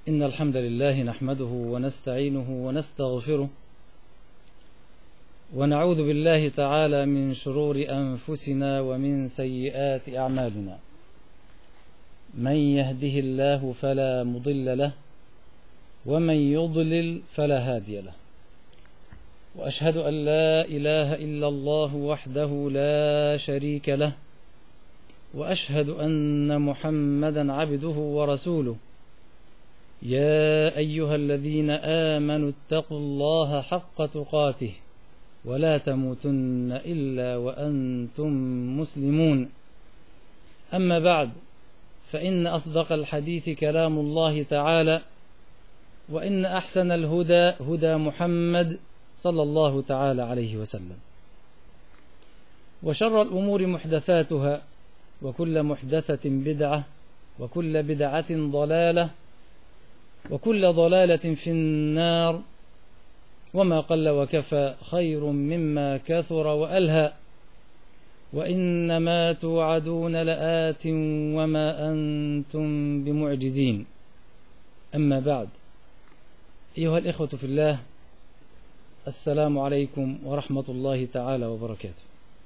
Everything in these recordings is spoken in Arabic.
إن الحمد لله نحمده ونستعينه ونستغفره ونعوذ بالله تعالى من شرور أنفسنا ومن سيئات أعمالنا. من يهده الله فلا مضل له ومن يضلل فلا هادي له، وأشهد أن لا إله إلا الله وحده لا شريك له، وأشهد أن محمدا عبده ورسوله. يا أيها الذين آمنوا اتقوا الله حق تقاته ولا تموتن إلا وأنتم مسلمون. أما بعد، فإن أصدق الحديث كلام الله تعالى، وإن أحسن الهدى هدى محمد صلى الله تعالى عليه وسلم، وشر الأمور محدثاتها، وكل محدثة بدعة، وكل بدعة ضلالة، وكل ضلالة في النار. وما قل وكفى خير مما كثر وألهى، وإنما توعدون لآت وما أنتم بمعجزين. أما بعد، أيها الإخوة في الله، السلام عليكم ورحمة الله تعالى وبركاته.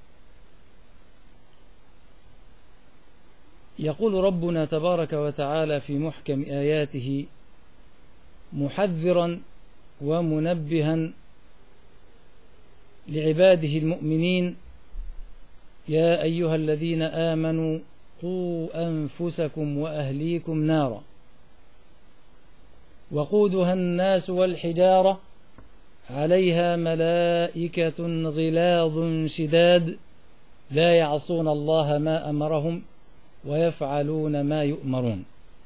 يقول ربنا تبارك وتعالى في محكم آياته محذرا ومنبها لعباده المؤمنين: يا أيها الذين آمنوا قوا أنفسكم وأهليكم نارا وقودها الناس والحجارة عليها ملائكة غلاظ شداد لا يعصون الله ما أمرهم ويفعلون ما يؤمرون.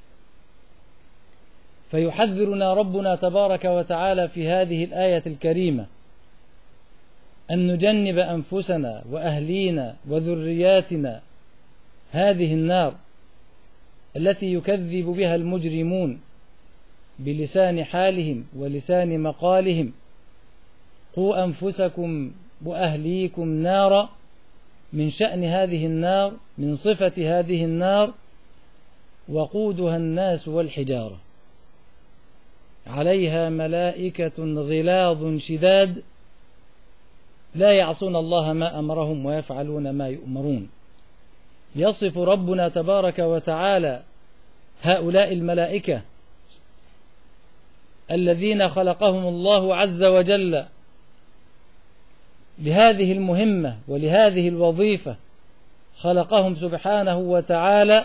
فيحذرنا ربنا تبارك وتعالى في هذه الآية الكريمة أن نجنب أنفسنا وأهلينا وذرياتنا هذه النار التي يكذب بها المجرمون بلسان حالهم ولسان مقالهم. قوا أنفسكم وأهليكم نارا، من شأن هذه النار، من صفة هذه النار: وقودها الناس والحجارة عليها ملائكة غلاظ شداد لا يعصون الله ما أمرهم ويفعلون ما يؤمرون. يصف ربنا تبارك وتعالى هؤلاء الملائكة الذين خلقهم الله عز وجل لهذه المهمة ولهذه الوظيفة. خلقهم سبحانه وتعالى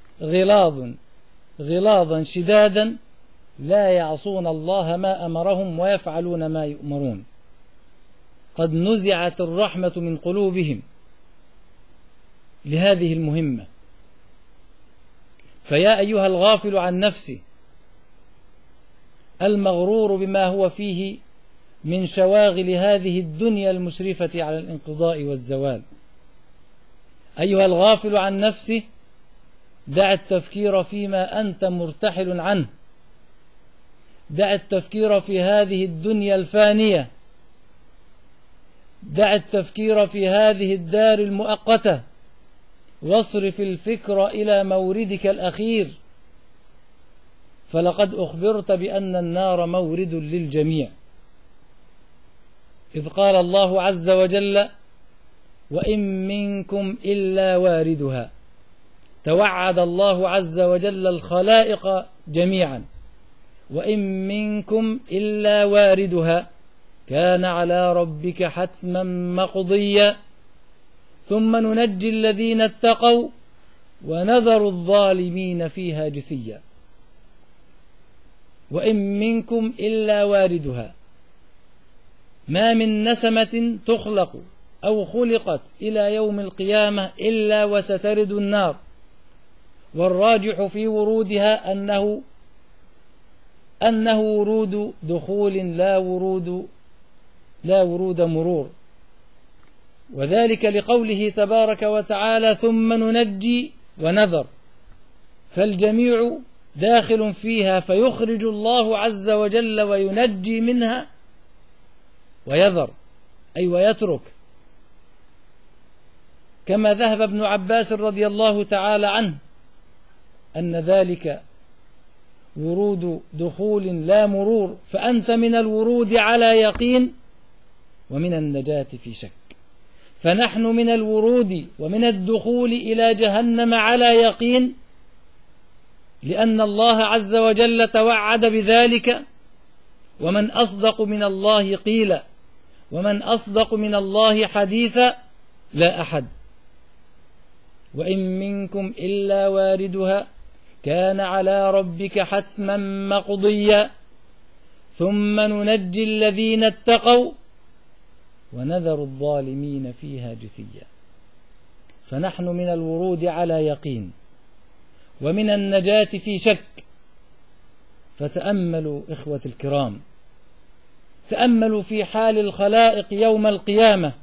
غلاظا شدادا لا يعصون الله ما أمرهم ويفعلون ما يؤمرون. قد نزعت الرحمة من قلوبهم لهذه المهمة. فيا أيها الغافل عن نفسه المغرور بما هو فيه من شواغل هذه الدنيا المشرفة على الانقضاء والزوال، أيها الغافل عن نفسه، دع التفكير فيما أنت مرتحل عنه، دع التفكير في هذه الدنيا الفانية، دع التفكير في هذه الدار المؤقتة، واصرف الفكر إلى موردك الأخير. فلقد أخبرت بأن النار مورد للجميع، إذ قال الله عز وجل: وإن منكم إلا واردها. توعد الله عز وجل الخلائق جميعا: وإن منكم إلا واردها كان على ربك حتما مقضيا ثم ننجي الذين اتقوا ونذر الظالمين فيها جثيا. وإن منكم إلا واردها، ما من نسمة تخلق أو خلقت إلى يوم القيامة إلا وسترد النار، والراجح في ورودها أنه ورود دخول لا ورود مرور، وذلك لقوله تبارك وتعالى: ثم ننجي ونذر. فالجميع داخل فيها، فيخرج الله عز وجل وينجي منها ويذر، أي ويترك. كما ذهب ابن عباس رضي الله تعالى عنه أن ذلك ورود دخول لا مرور، فأنت من الورود على يقين ومن النجاة في شك. فنحن من الورود ومن الدخول إلى جهنم على يقين، لأن الله عز وجل توعد بذلك، ومن أصدق من الله قيلا ومن أصدق من الله حديثا لا أحد. وإن منكم إلا واردها كان على ربك حتما مقضيا ثم ننجي الذين اتقوا ونذر الظالمين فيها جثيا. فنحن من الورود على يقين ومن النجاة في شك. فتأملوا إخوة الكرام، تأملوا في حال الخلائق يوم القيامة،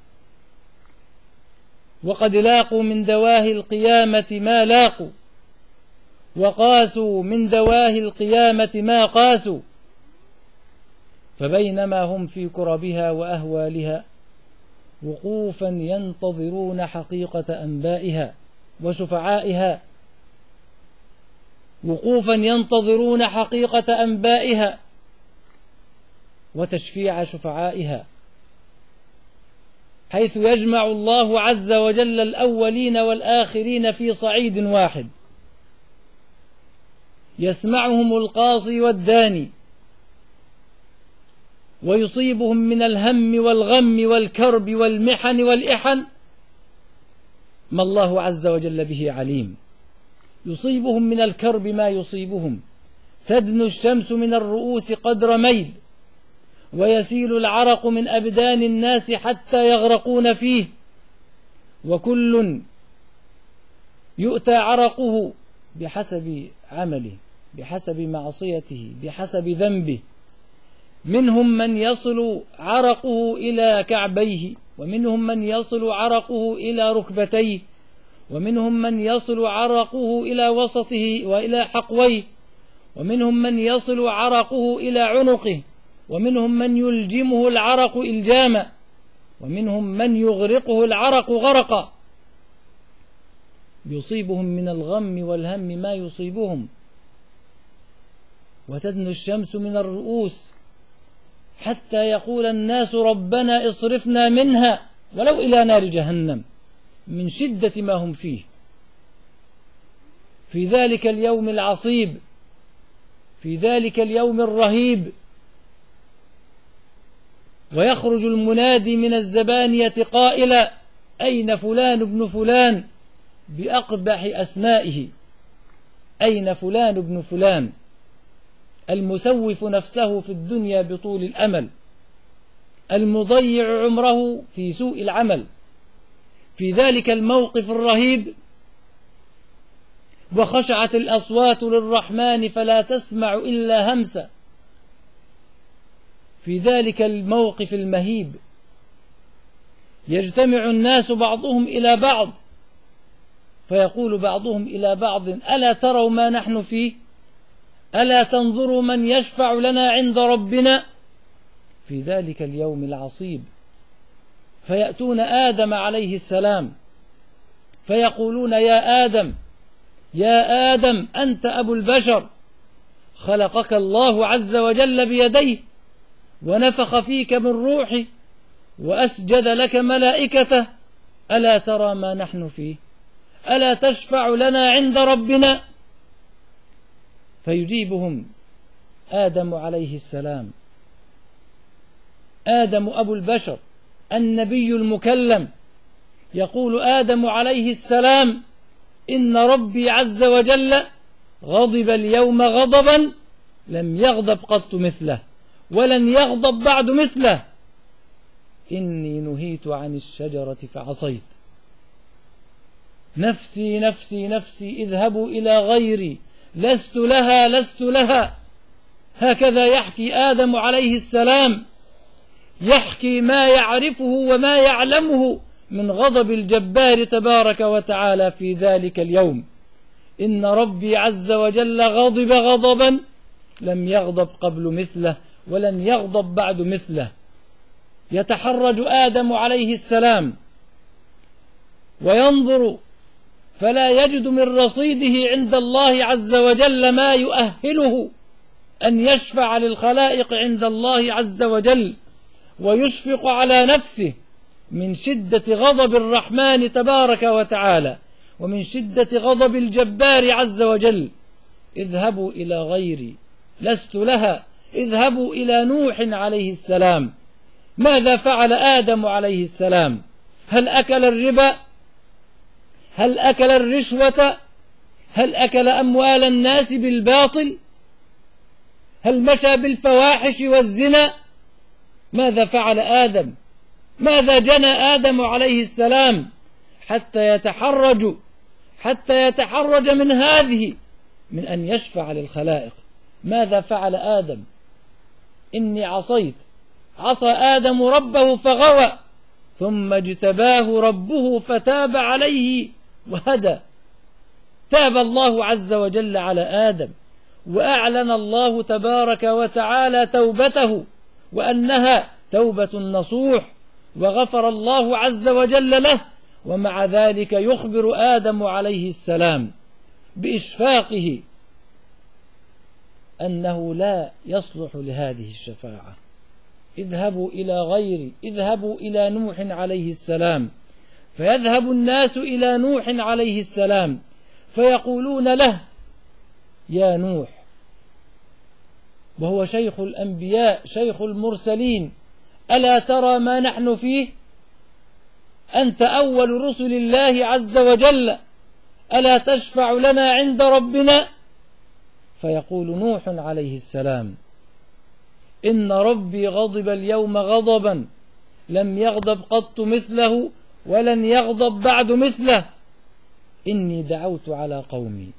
وقد لاقوا من دواهي القيامة ما لاقوا، وقاسوا من دواهي القيامة ما قاسوا. فبينما هم في كربها وأهوالها وقوفا ينتظرون حقيقة أنبائها وشفعائها، وقوفا ينتظرون حقيقة أنبائها وتشفيع شفعائها، حيث يجمع الله عز وجل الأولين والآخرين في صعيد واحد، يسمعهم القاصي والداني، ويصيبهم من الهم والغم والكرب والمحن والإحن ما الله عز وجل به عليم. يصيبهم من الكرب ما يصيبهم، تدنو الشمس من الرؤوس قدر ميل، ويسيل العرق من أبدان الناس حتى يغرقون فيه، وكل يؤتى عرقه بحسب عمله، بحسب معصيته، بحسب ذنبه. منهم من يصل عرقه إلى كعبيه، ومنهم من يصل عرقه إلى ركبتيه، ومنهم من يصل عرقه إلى وسطه وإلى حقويه، ومنهم من يصل عرقه إلى عنقه، ومنهم من يلجمه العرق إلجاما، ومنهم من يغرقه العرق غرقا. يصيبهم من الغم والهم ما يصيبهم، وتدنو الشمس من الرؤوس حتى يقول الناس ربنا اصرفنا منها ولو إلى نار جهنم، من شدة ما هم فيه في ذلك اليوم العصيب، في ذلك اليوم الرهيب. ويخرج المنادي من الزبانية قائلا أين فلان ابن فلان، بأقبح أسمائه، أين فلان ابن فلان، المسوف نفسه في الدنيا بطول الأمل، المضيع عمره في سوء العمل. في ذلك الموقف الرهيب وخشعت الأصوات للرحمن فلا تسمع إلا همسا. في ذلك الموقف المهيب يجتمع الناس بعضهم إلى بعض، فيقول بعضهم إلى بعض ألا تروا ما نحن فيه، ألا تنظروا من يشفع لنا عند ربنا في ذلك اليوم العصيب. فيأتون آدم عليه السلام فيقولون يا آدم يا آدم أنت أبو البشر، خلقك الله عز وجل بيديه ونفخ فيك من روحه وأسجد لك ملائكته، ألا ترى ما نحن فيه، ألا تشفع لنا عند ربنا. فيجيبهم آدم عليه السلام، آدم أبو البشر النبي المكلم، يقول آدم عليه السلام إن ربي عز وجل غضب اليوم غضبا لم يغضب قط مثله ولن يغضب بعد مثله، إني نهيت عن الشجرة فعصيت، نفسي نفسي نفسي اذهبوا إلى غيري لست لها لست لها. هكذا يحكي آدم عليه السلام، يحكي ما يعرفه وما يعلمه من غضب الجبار تبارك وتعالى في ذلك اليوم. إن ربي عز وجل غضب غضبا لم يغضب قبل مثله ولن يغضب بعد مثله. يتحرج آدم عليه السلام وينظر فلا يجد من رصيده عند الله عز وجل ما يؤهله أن يشفع للخلائق عند الله عز وجل ويشفق على نفسه من شدة غضب الرحمن تبارك وتعالى ومن شدة غضب الجبار عز وجل. اذهبوا إلى غيري لست لها. اذهبوا إلى نوح عليه السلام. ماذا فعل آدم عليه السلام؟ هل أكل الربا؟ هل أكل الرشوة؟ هل أكل أموال الناس بالباطل؟ هل مشى بالفواحش والزنا؟ ماذا فعل آدم؟ ماذا جنى آدم عليه السلام حتى يتحرج من هذه، من أن يشفع للخلائق؟ ماذا فعل آدم؟ إني عصيت. عصى آدم ربه فغوى، ثم اجتباه ربه فتاب عليه وهدى. تاب الله عز وجل على آدم، وأعلن الله تبارك وتعالى توبته وأنها توبة نصوح، وغفر الله عز وجل له. ومع ذلك يخبر آدم عليه السلام بإشفاقه أنه لا يصلح لهذه الشفاعة. اذهبوا إلى غيري، اذهبوا إلى نوح عليه السلام. فيذهب الناس إلى نوح عليه السلام فيقولون له: يا نوح، وهو شيخ الأنبياء شيخ المرسلين، ألا ترى ما نحن فيه؟ أنت أول رسل الله عز وجل، ألا تشفع لنا عند ربنا؟ فيقول نوح عليه السلام: إن ربي غضب اليوم غضبا لم يغضب قط مثله ولن يغضب بعد مثله. إني دعوت على قومي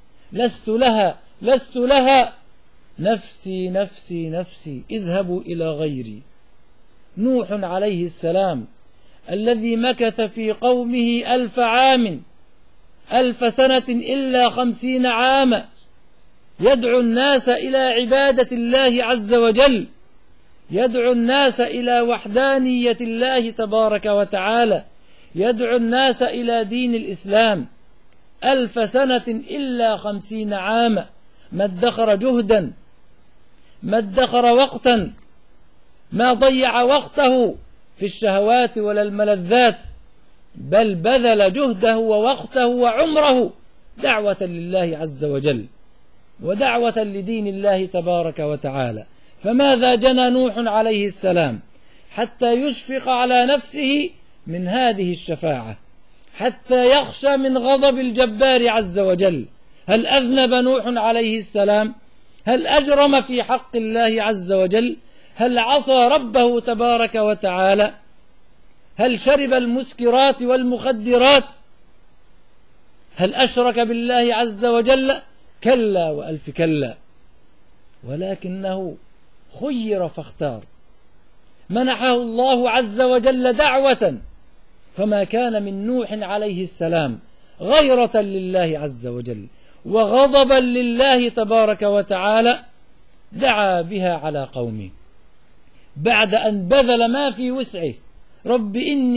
لست لها نفسي نفسي نفسي، اذهبوا إلى غيري. نوح عليه السلام الذي مكث في قومه 1000 عام، 1000 سنة إلا 50 عاما، يدعو الناس إلى عبادة الله عز وجل، يدعو الناس إلى وحدانية الله تبارك وتعالى، يدعو الناس إلى دين الإسلام. 1000 سنة إلا 50 عاما، ما ادخر جهدا، ما ادخر وقتا، ما ضيع وقته في الشهوات ولا الملذات، بل بذل جهده ووقته وعمره دعوة لله عز وجل ودعوة لدين الله تبارك وتعالى. فماذا جنى نوح عليه السلام حتى يشفق على نفسه من هذه الشفاعة، حتى يخشى من غضب الجبار عز وجل؟ هل أذنب نوح عليه السلام؟ هل أجرم في حق الله عز وجل؟ هل عصى ربه تبارك وتعالى؟ هل شرب المسكرات والمخدرات؟ هل أشرك بالله عز وجل؟ كلا وألف كلا. ولكنه خير فاختار، منحه الله عز وجل دعوة، فما كان من نوح عليه السلام غيرة لله عز وجل وغضبا لله تبارك وتعالى دعا بها على قومه بعد أن بذل ما في وسعه. رب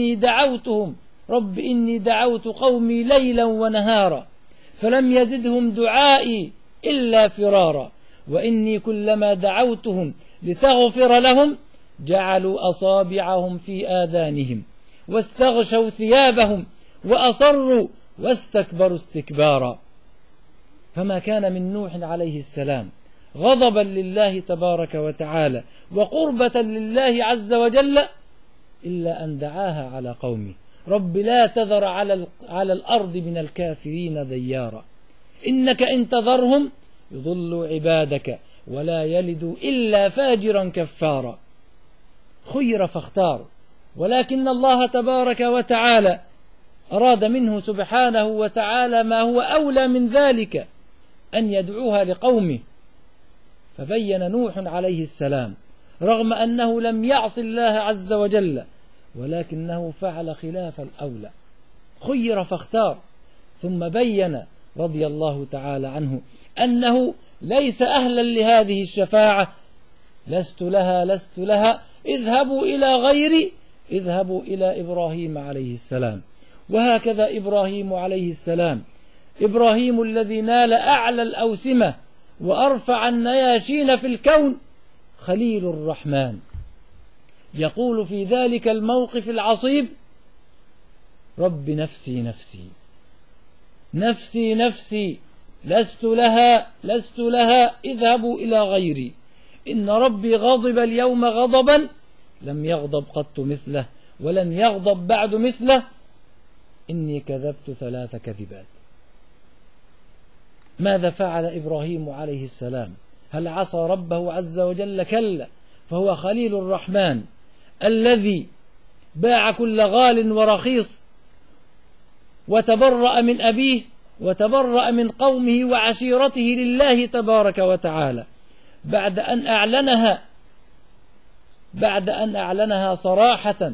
إني دعوت قومي ليلا ونهارا فلم يزدهم دعائي إلا فرارا، وإني كلما دعوتهم لتغفر لهم جعلوا أصابعهم في آذانهم واستغشوا ثيابهم وأصروا واستكبروا استكبارا. فما كان من نوح عليه السلام غضبا لله تبارك وتعالى وقربة لله عز وجل إلا أن دعاها على قومه: رب لا تذر على الأرض من الكافرين ديارا، إنك إن تذرهم يضلوا عبادك ولا يلدوا إلا فاجرا كفارا. خير فاختار، ولكن الله تبارك وتعالى أراد منه سبحانه وتعالى ما هو أولى من ذلك، أن يدعوها لقومه. فبين نوح عليه السلام رغم أنه لم يعص الله عز وجل ولكنه فعل خلاف الأولى، خير فاختار. ثم بين رضي الله تعالى عنه أنه ليس أهلا لهذه الشفاعة. لست لها اذهبوا إلى غيري، اذهبوا إلى إبراهيم عليه السلام. وهكذا إبراهيم عليه السلام، إبراهيم الذي نال أعلى الأوسمة وأرفع النياشين في الكون خليل الرحمن، يقول في ذلك الموقف العصيب: رب نفسي نفسي نفسي نفسي، لست لها اذهبوا إلى غيري، إن ربي غضب اليوم غضبا لم يغضب قط مثله ولن يغضب بعد مثله، إني كذبت 3 كذبات. ماذا فعل إبراهيم عليه السلام؟ هل عصى ربه عز وجل؟ كلا، فهو خليل الرحمن الذي باع كل غال ورخيص وتبرأ من أبيه وتبرأ من قومه وعشيرته لله تبارك وتعالى بعد أن أعلنها صراحة.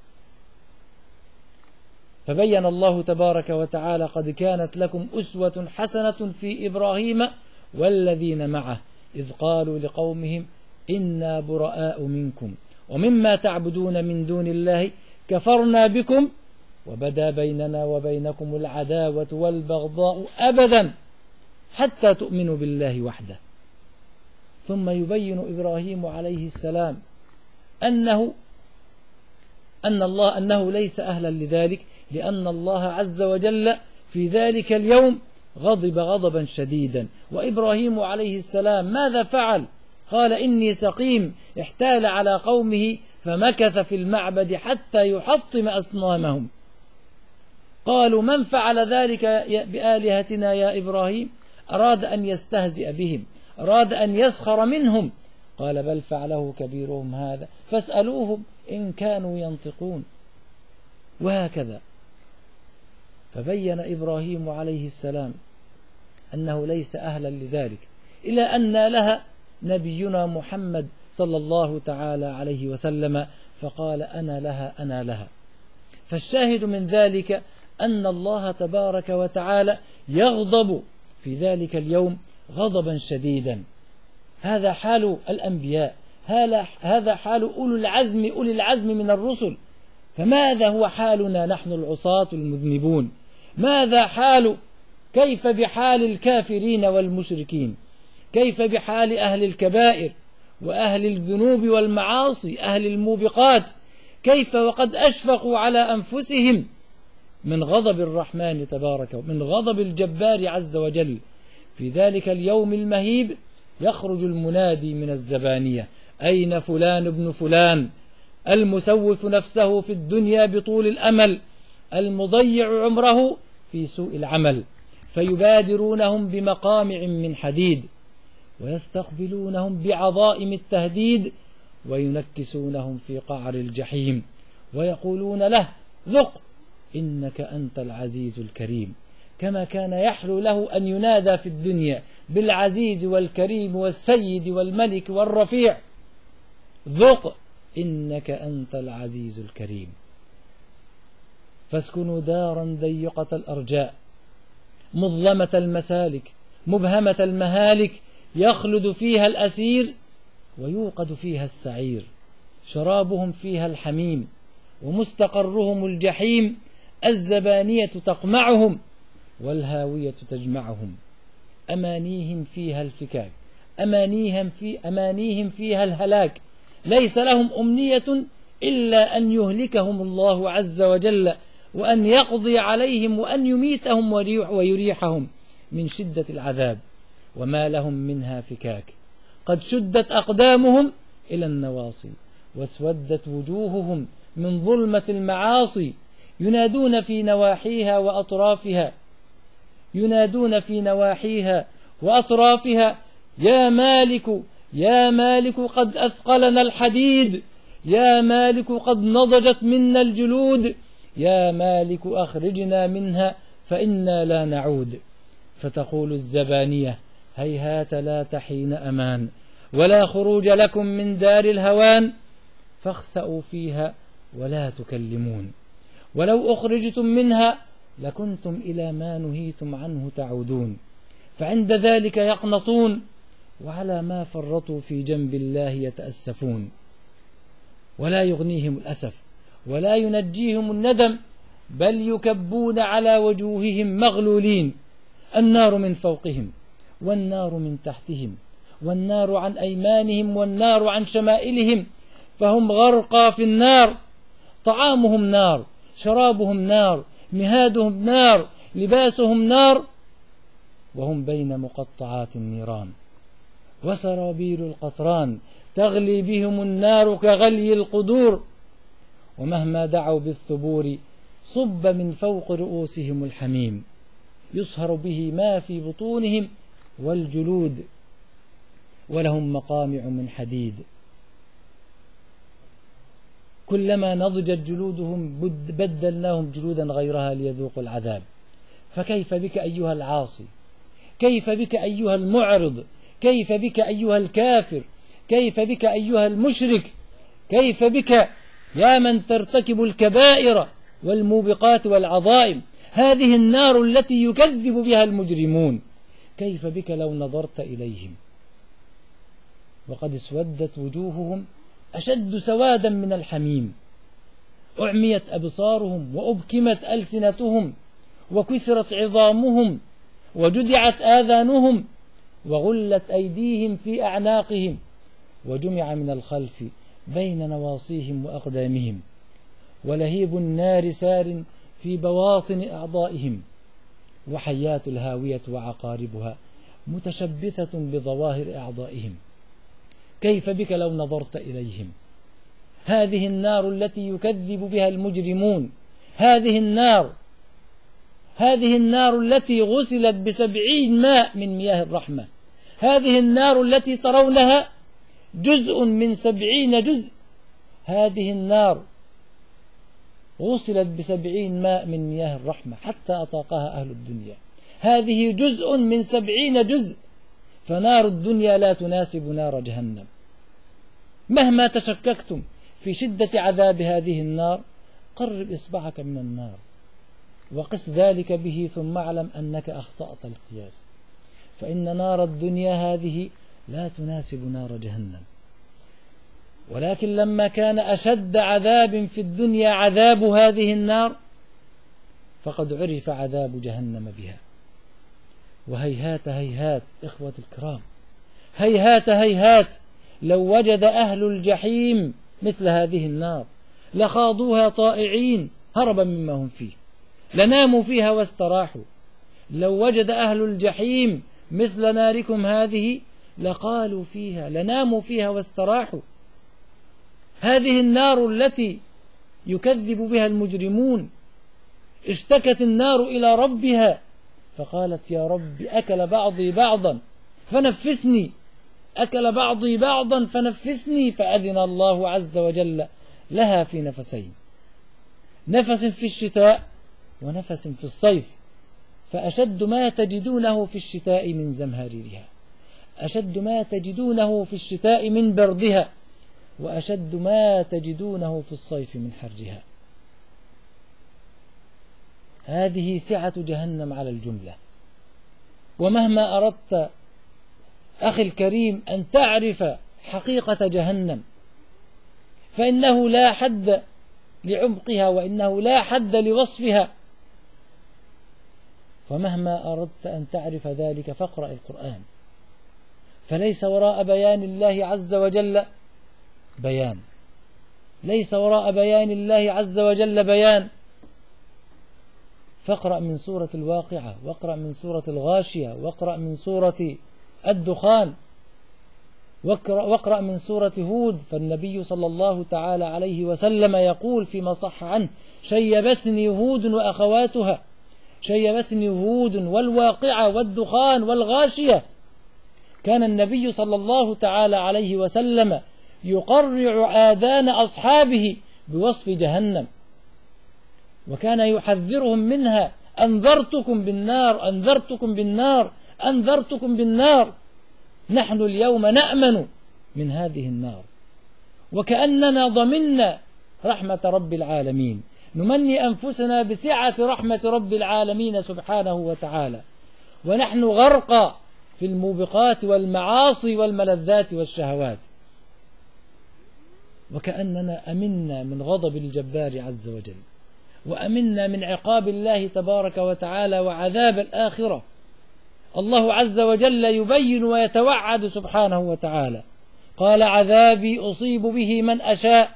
فبين الله تبارك وتعالى: قد كانت لكم أسوة حسنة في إبراهيم والذين معه إذ قالوا لقومهم إنا براء منكم ومما تعبدون من دون الله كفرنا بكم وبدا بيننا وبينكم العداوة والبغضاء أبدا حتى تؤمنوا بالله وحده. ثم يبين إبراهيم عليه السلام أنه ليس أهلا لذلك، لأن الله عز وجل في ذلك اليوم غضب غضبا شديدا. وإبراهيم عليه السلام ماذا فعل؟ قال: إني سقيم، احتال على قومه فمكث في المعبد حتى يحطم أصنامهم. قالوا: من فعل ذلك بآلهتنا يا إبراهيم؟ أراد أن يستهزئ بهم، أراد أن يسخر منهم. قال: بل فعله كبيرهم هذا فاسألوهم إن كانوا ينطقون. وهكذا. فبين إبراهيم عليه السلام أنه ليس أهلا لذلك، إلى أن لها نبينا محمد صلى الله تعالى عليه وسلم، فقال: أنا لها. فالشاهد من ذلك أن الله تبارك وتعالى يغضب في ذلك اليوم غضبا شديدا. هذا حال الأنبياء، هذا حال أولي العزم من الرسل. فماذا هو حالنا نحن العصاة المذنبون؟ كيف بحال الكافرين والمشركين؟ كيف بحال أهل الكبائر وأهل الذنوب والمعاصي، أهل الموبقات؟ كيف وقد أشفقوا على أنفسهم من غضب الرحمن تبارك ومن غضب الجبار عز وجل؟ في ذلك اليوم المهيب يخرج المنادي من الزبانية: أين فلان ابن فلان، المسوف نفسه في الدنيا بطول الأمل، المضيع عمره في سوء العمل. فيبادرونهم بمقامع من حديد ويستقبلونهم بعظائم التهديد وينكسونهم في قعر الجحيم ويقولون له: ذق إنك أنت العزيز الكريم. كما كان يحلو له أن ينادى في الدنيا بالعزيز والكريم والسيد والملك والرفيع: ذق إنك أنت العزيز الكريم. فاسكنوا دارا ضيقة الأرجاء مظلمة المسالك مبهمة المهالك، يخلد فيها الأسير ويوقد فيها السعير، شرابهم فيها الحميم ومستقرهم الجحيم، الزبانية تقمعهم والهاوية تجمعهم، أمانيهم فيها الفكاك، أمانيهم فيها الهلاك، ليس لهم أمنية إلا أن يهلكهم الله عز وجل وأن يقضي عليهم وأن يميتهم ويريحهم من شدة العذاب، وما لهم منها فكاك. قد شدت أقدامهم إلى النواصي واسودت وجوههم من ظلمة المعاصي، ينادون في نواحيها وأطرافها: يا مالك يا مالك قد أثقلنا الحديد، يا مالك قد نضجت منا الجلود، يا مالك أخرجنا منها فإنا لا نعود. فتقول الزبانية: هيهات لا تحين أمان، ولا خروج لكم من دار الهوان، فاخسأوا فيها ولا تكلمون، ولو أخرجتم منها لكنتم إلى ما نهيتم عنه تعودون. فعند ذلك يقنطون، وعلى ما فرطوا في جنب الله يتأسفون، ولا يغنيهم الأسف ولا ينجيهم الندم، بل يكبون على وجوههم مغلولين، النار من فوقهم والنار من تحتهم، والنار عن أيمانهم، والنار عن شمائلهم، فهم غرقى في النار. طعامهم نار، شرابهم نار، مهادهم نار، لباسهم نار، وهم بين مقطعات النيران. وسرابيل القطران تغلي بهم النار كغلي القدور، ومهما دعوا بالثبور صب من فوق رؤوسهم الحميم، يصهر به ما في بطونهم والجلود، ولهم مقامع من حديد، كلما نضجت جلودهم بدلناهم جلودا غيرها ليذوقوا العذاب. فكيف بك أيها العاصي؟ كيف بك أيها المعرض؟ كيف بك أيها الكافر؟ كيف بك أيها المشرك؟ كيف بك يا من ترتكب الكبائر والموبقات والعظائم؟ هذه النار التي يكذب بها المجرمون. كيف بك لو نظرت إليهم وقد اسودت وجوههم أشد سوادا من الحميم، أعميت أبصارهم وأبكمت ألسنتهم وكثرت عظامهم وجدعت آذانهم وغلت أيديهم في أعناقهم وجمع من الخلف بين نواصيهم وأقدامهم، ولهيب النار سار في بواطن أعضائهم، وحيات الهاوية وعقاربها متشبثة بظواهر أعضائهم. كيف بك لو نظرت إليهم؟ هذه النار التي يكذب بها المجرمون، هذه النار التي غسلت ب70 ماء من مياه الرحمة، هذه النار التي ترونها جزء من 70 جزء، هذه النار غسلت ب70 ماء من مياه الرحمة حتى أطاقها أهل الدنيا، هذه جزء من 70 جزء، فنار الدنيا لا تناسب نار جهنم. مهما تشككتم في شدة عذاب هذه النار قرب إصبعك من النار وقس ذلك به، ثم اعلم أنك أخطأت القياس، فإن نار الدنيا هذه لا تناسب نار جهنم. ولكن لما كان أشد عذاب في الدنيا عذاب هذه النار، فقد عرف عذاب جهنم بها. وهيهات هيهات إخوة الكرام، هيهات هيهات لو وجد أهل الجحيم مثل هذه النار لخاضوها طائعين هربا مما هم فيه، لناموا فيها واستراحوا. لو وجد أهل الجحيم مثل ناركم هذه لقالوا فيها، لناموا فيها واستراحوا. هذه النار التي يكذب بها المجرمون، اشتكت النار إلى ربها فقالت يا رب أكل بعضي بعضا فنفسني، أكل بعضي بعضا فنفسني، فأذن الله عز وجل لها في نفسين، نفس في الشتاء ونفس في الصيف، فأشد ما تجدونه في الشتاء من زمهريرها، أشد ما تجدونه في الشتاء من بردها، وأشد ما تجدونه في الصيف من حرها. هذه سعة جهنم على الجملة. ومهما أردت أخي الكريم أن تعرف حقيقة جهنم فإنه لا حد لعمقها، وإنه لا حد لوصفها. فمهما أردت أن تعرف ذلك فاقرأ القرآن، فليس وراء بيان الله عز وجل بيان، ليس وراء بيان الله عز وجل بيان. فاقرأ من سورة الواقعة، واقرأ من سورة الغاشية، واقرأ من سورة الدخان، واقرأ من سورة هود، فالنبي صلى الله تعالى عليه وسلم يقول فيما صح عنه: شيبتني هود وأخواتها، شيبتني هود والواقعة والدخان والغاشية. كان النبي صلى الله تعالى عليه وسلم يقرع آذان أصحابه بوصف جهنم، وكان يحذرهم منها: أنذرتكم بالنار، أنذرتكم بالنار، أنذرتكم بالنار. نحن اليوم نأمن من هذه النار، وكأننا ضمننا رحمة رب العالمين، نمني أنفسنا بسعة رحمة رب العالمين سبحانه وتعالى، ونحن غرقى في الموبقات والمعاصي والملذات والشهوات، وكأننا أمنا من غضب الجبار عز وجل، وأمنا من عقاب الله تبارك وتعالى وعذاب الآخرة. الله عز وجل يبين ويتوعد سبحانه وتعالى، قال عذابي أصيب به من أشاء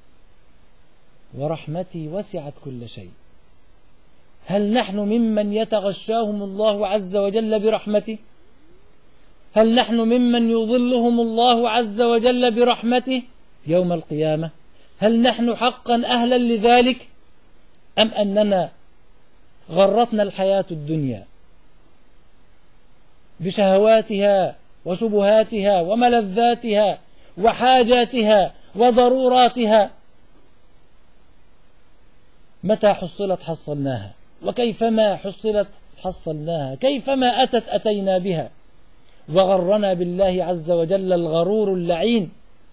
ورحمتي وسعت كل شيء. هل نحن ممن يتغشاهم الله عز وجل برحمته؟ هل نحن ممن يظلهم الله عز وجل برحمته يوم القيامة؟ هل نحن حقا أهلا لذلك، أم أننا غرتنا الحياة الدنيا بشهواتها وشبهاتها وملذاتها وحاجاتها وضروراتها؟ متى حصلت حصلناها، وكيفما حصلت حصلناها، كيفما أتت أتينا بها، وغرنا بالله عز وجل الغرور اللعين.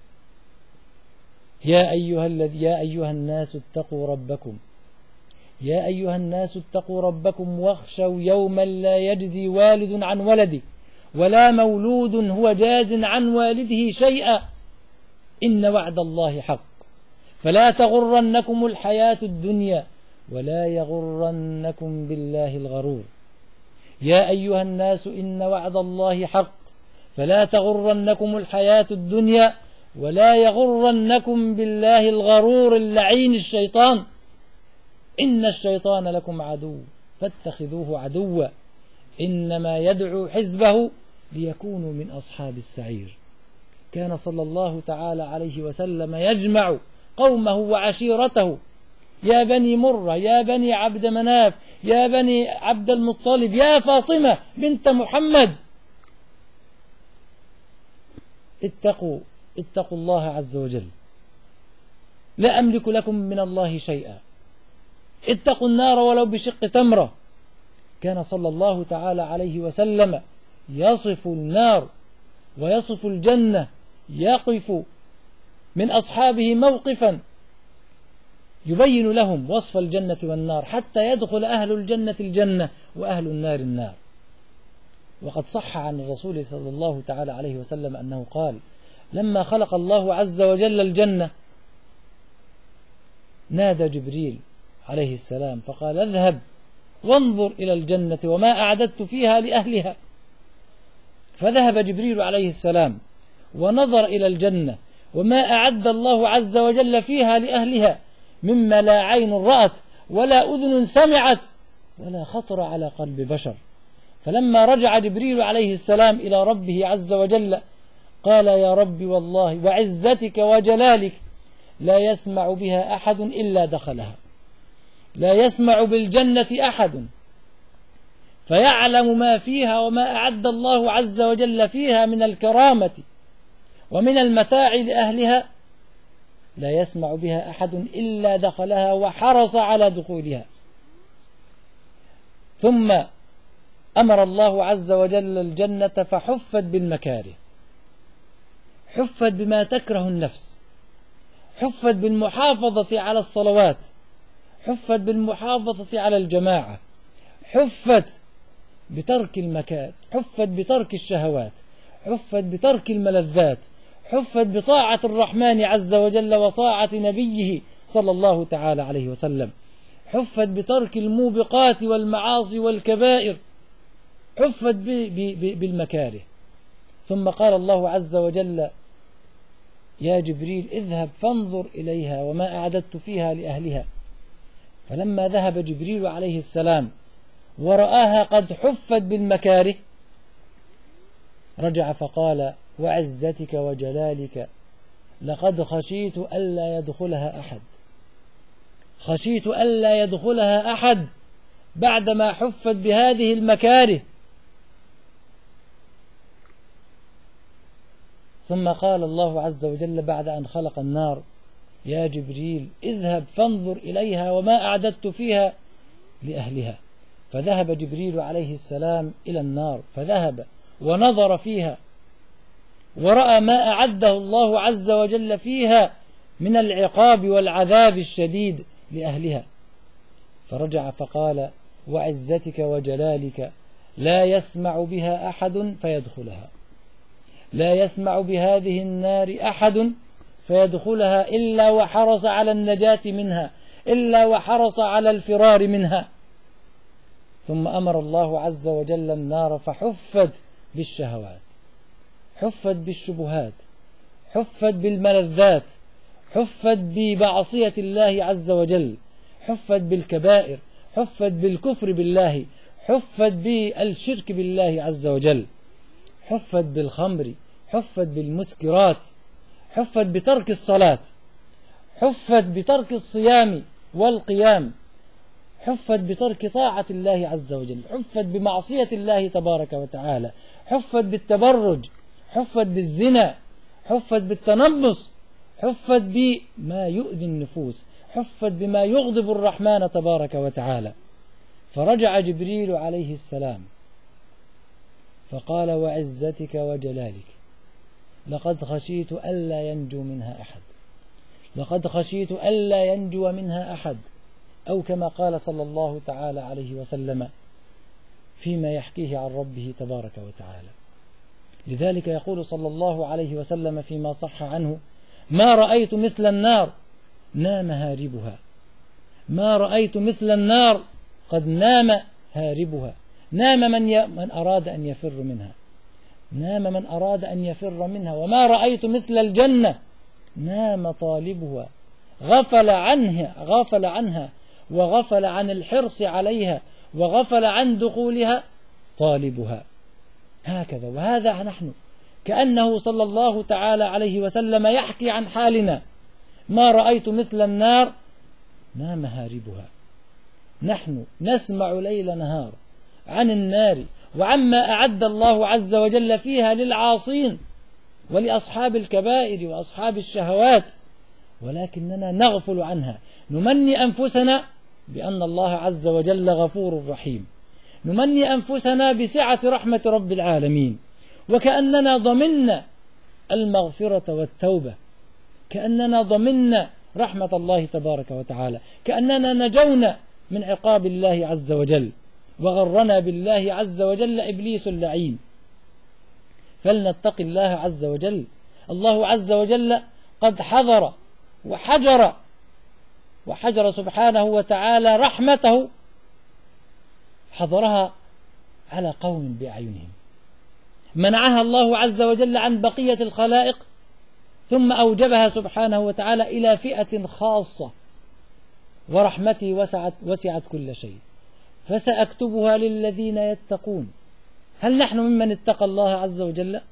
يا أيها الناس اتقوا ربكم، يا أيها الناس اتقوا ربكم واخشوا يوما لا يجزي والد عن ولده ولا مولود هو جاز عن والده شيئا إن وعد الله حق فلا تغرنكم الحياة الدنيا ولا يغرنكم بالله الغرور. يا أيها الناس إن وعد الله حق فلا تغرنكم الحياة الدنيا ولا يغرنكم بالله الغرور اللعين الشيطان، إن الشيطان لكم عدو فاتخذوه عدوا إنما يدعو حزبه ليكونوا من أصحاب السعير. كان صلى الله تعالى عليه وسلم يجمع قومه وعشيرته، يا بني مرة، يا بني عبد مناف، يا بني عبد المطلب، يا فاطمة بنت محمد، اتقوا الله عز وجل، لا أملك لكم من الله شيئا، اتقوا النار ولو بشق تمرة. كان صلى الله تعالى عليه وسلم يصف النار ويصف الجنة، يقف من أصحابه موقفا يبين لهم وصف الجنة والنار حتى يدخل أهل الجنة الجنة وأهل النار النار. وقد صح عن الرسول صلى الله تعالى عليه وسلم أنه قال: لما خلق الله عز وجل الجنة نادى جبريل عليه السلام فقال: اذهب وانظر إلى الجنة وما أعددت فيها لأهلها. فذهب جبريل عليه السلام ونظر إلى الجنة وما أعد الله عز وجل فيها لأهلها مما لا عين رأت ولا أذن سمعت ولا خطر على قلب بشر. فلما رجع جبريل عليه السلام إلى ربه عز وجل قال: يا رب والله وعزتك وجلالك لا يسمع بها أحد إلا دخلها، لا يسمع بالجنة أحد فيعلم ما فيها وما أعد الله عز وجل فيها من الكرامة ومن المتاع لأهلها، لا يسمع بها أحد إلا دخلها وحرص على دخولها. ثم أمر الله عز وجل الجنة فحفت بالمكاره، حفت بما تكره النفس، حفت بالمحافظة على الصلوات، حفت بالمحافظة على الجماعة، حفت بترك المكاره، حفت بترك الشهوات، حفت بترك الملذات، حفت بطاعة الرحمن عز وجل وطاعة نبيه صلى الله تعالى عليه وسلم، حفت بترك الموبقات والمعاصي والكبائر، حفت بالمكاره. ثم قال الله عز وجل: يا جبريل اذهب فانظر إليها وما أعددت فيها لأهلها. فلما ذهب جبريل عليه السلام ورآها قد حفت بالمكاره رجع فقال: وعزتك وجلالك لقد خشيت ألا يدخلها أحد، خشيت ألا يدخلها أحد بعدما حفت بهذه المكاره. ثم قال الله عز وجل بعد أن خلق النار: يا جبريل اذهب فانظر إليها وما أعددت فيها لأهلها. فذهب جبريل عليه السلام إلى النار، فذهب ونظر فيها ورأى ما أعده الله عز وجل فيها من العقاب والعذاب الشديد لأهلها، فرجع فقال: وعزتك وجلالك لا يسمع بها أحد فيدخلها، لا يسمع بهذه النار أحد فيدخلها إلا وحرص على النجاة منها، إلا وحرص على الفرار منها. ثم أمر الله عز وجل النار فحفت بالشهوات، حفت بالشبهات، حفت بالملذات، حفت بمعصية الله عز وجل، حفت بالكبائر، حفت بالكفر بالله، حفت بالشرك بالله عز وجل، حفت بالخمر، حفت بالمسكرات، حفت بترك الصلاة، حفت بترك الصيام والقيام، حفت بترك طاعة الله عز وجل، حفت بمعصية الله تبارك وتعالى، حفت بالتبرج، حفت بالزنا، حفت بالتنمص، حفت بما يؤذي النفوس، حفت بما يغضب الرحمن تبارك وتعالى. فرجع جبريل عليه السلام فقال: وعزتك وجلالك لقد خشيت ألا ينجو منها أحد، لقد خشيت ألا ينجو منها أحد، أو كما قال صلى الله تعالى عليه وسلم فيما يحكيه عن ربه تبارك وتعالى. لذلك يقول صلى الله عليه وسلم فيما صح عنه: ما رأيت مثل النار نام هاربها، ما رأيت مثل النار قد نام هاربها. نام من أراد أن يفر منها، نام من أراد أن يفر منها. وما رأيت مثل الجنة نام طالبها، غفل عنها وغفل عن الحرص عليها وغفل عن دخولها طالبها. هكذا. وهذا نحن كأنه صلى الله تعالى عليه وسلم يحكي عن حالنا: ما رأيت مثل النار نام هاربها. نحن نسمع ليل نهار عن النار وعما أعد الله عز وجل فيها للعاصين ولأصحاب الكبائر وأصحاب الشهوات، ولكننا نغفل عنها. نمني أنفسنا بأن الله عز وجل غفور رحيم، نمني أنفسنا بسعة رحمة رب العالمين، وكأننا ضمننا المغفرة والتوبة، كأننا ضمننا رحمة الله تبارك وتعالى، كأننا نجونا من عقاب الله عز وجل، وغرنا بالله عز وجل إبليس اللعين. فلنتق الله عز وجل. الله عز وجل قد حذر وحجر سبحانه وتعالى رحمته، حضرها على قوم بأعينهم، منعها الله عز وجل عن بقية الخلائق، ثم أوجبها سبحانه وتعالى إلى فئة خاصة. ورحمتي وسعت كل شيء فسأكتبها للذين يتقون. هل نحن ممن اتقى الله عز وجل؟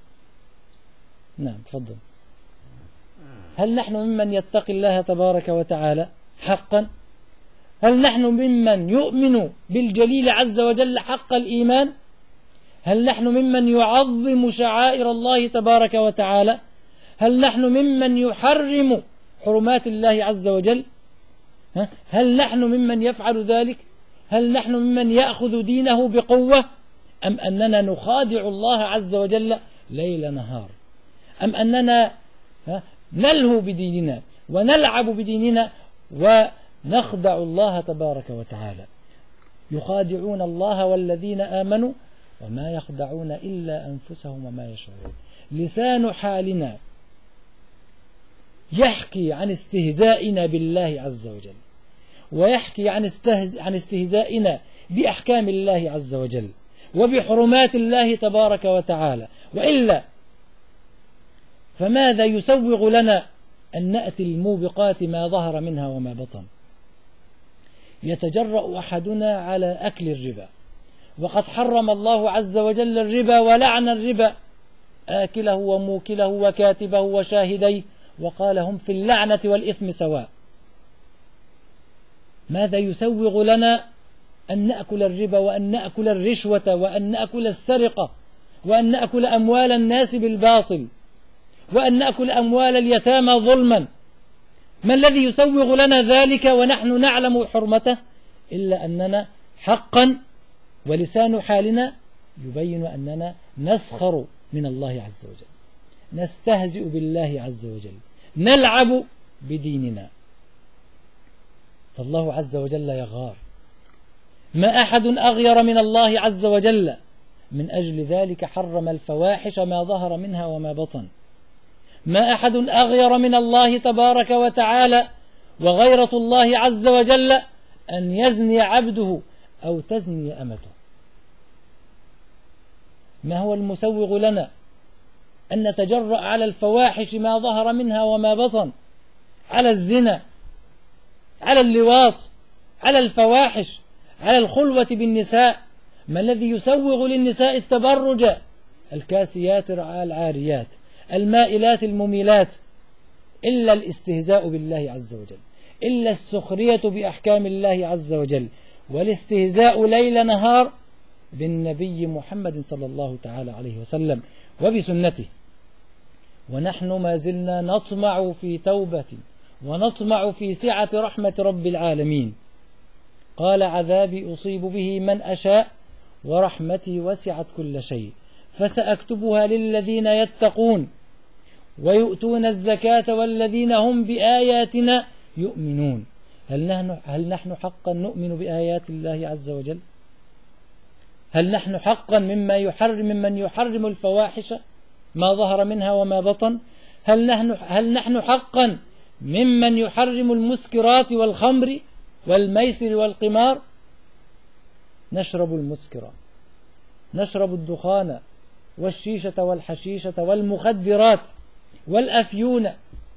نعم، تفضل. هل نحن ممن يتقي الله تبارك وتعالى حقا؟ هل نحن ممن يؤمن بالجليل عز وجل حق الإيمان؟ هل نحن ممن يعظم شعائر الله تبارك وتعالى؟ هل نحن ممن يحرم حرمات الله عز وجل؟ هل نحن ممن يفعل ذلك؟ هل نحن ممن يأخذ دينه بقوة؟ أم أننا نخادع الله عز وجل ليل نهار؟ أم أننا نلهو بديننا ونلعب بديننا ونخدع الله تبارك وتعالى؟ يخادعون الله والذين آمنوا وما يخدعون إلا أنفسهم وما يشعرون. لسان حالنا يحكي عن استهزائنا بالله عز وجل، ويحكي عن استهزائنا بأحكام الله عز وجل وبحرمات الله تبارك وتعالى. وإلا فماذا يسوغ لنا أن نأتي الموبقات ما ظهر منها وما بطن؟ يتجرأ أحدنا على أكل الربا، وقد حرم الله عز وجل الربا ولعن الربا، آكله وموكله وكاتبه وشاهديه، وقال: هم في اللعنة والإثم سواء. ماذا يسوغ لنا أن نأكل الربا وأن نأكل الرشوة وأن نأكل السرقة وأن نأكل أموال الناس بالباطل وأن نأكل أموال اليتامى ظلما؟ ما الذي يسوغ لنا ذلك ونحن نعلم حرمته؟ إلا أننا حقا ولسان حالنا يبين أننا نسخر من الله عز وجل، نستهزئ بالله عز وجل، نلعب بديننا. فالله عز وجل يغار. ما أحد أغير من الله عز وجل، من أجل ذلك حرم الفواحش ما ظهر منها وما بطن. ما أحد أغير من الله تبارك وتعالى، وغيرة الله عز وجل أن يزني عبده أو تزني أمته. ما هو المسوغ لنا أن نتجرأ على الفواحش ما ظهر منها وما بطن، على الزنا، على اللواط، على الفواحش، على الخلوة بالنساء؟ ما الذي يسوغ للنساء التبرج؟ الكاسيات العاريات المائلات المميلات، إلا الاستهزاء بالله عز وجل، إلا السخرية بأحكام الله عز وجل، والاستهزاء ليل نهار بالنبي محمد صلى الله تعالى عليه وسلم وبسنته. ونحن ما زلنا نطمع في توبة ونطمع في سعة رحمة رب العالمين. قال: عذابي أصيب به من أشاء ورحمتي وسعت كل شيء فسأكتبها للذين يتقون ويؤتون الزكاة والذين هم بآياتنا يؤمنون. هل نحن حقا نؤمن بآيات الله عز وجل؟ هل نحن حقا ممن يحرم الفواحش ما ظهر منها وما بطن؟ هل نحن حقا ممن يحرم المسكرات والخمر والميسر والقمار؟ نشرب المسكرات، نشرب الدخان والشيشة والحشيشة والمخدرات والأفيون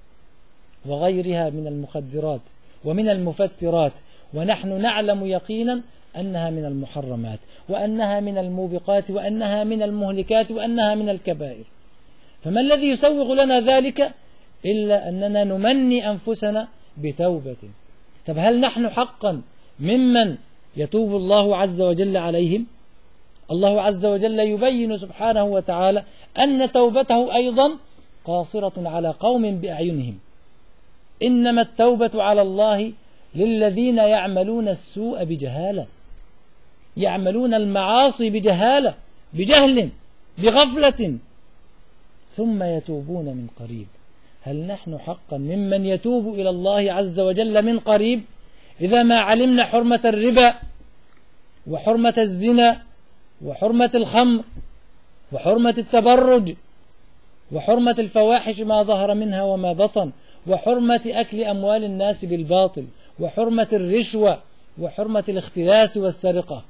وغيرها من المخدرات ومن المفترات، ونحن نعلم يقينا أنها من المحرمات، وأنها من الموبقات، وأنها من المهلكات، وأنها من الكبائر. فما الذي يسوغ لنا ذلك إلا أننا نمني أنفسنا بتوبة؟ طب هل نحن حقا ممن يتوب الله عز وجل عليهم؟ الله عز وجل يبين سبحانه وتعالى أن توبته أيضا قاصرة على قوم بأعينهم. إنما التوبة على الله للذين يعملون السوء بجهالة، يعملون المعاصي بجهالة، بجهل، بغفلة، ثم يتوبون من قريب. هل نحن حقا ممن يتوب إلى الله عز وجل من قريب؟ إذا ما علمنا حرمة الربا وحرمة الزنا وحرمة الخمر وحرمة التبرج وحرمة الفواحش ما ظهر منها وما بطن وحرمة أكل أموال الناس بالباطل وحرمة الرشوة وحرمة الاختلاس والسرقة،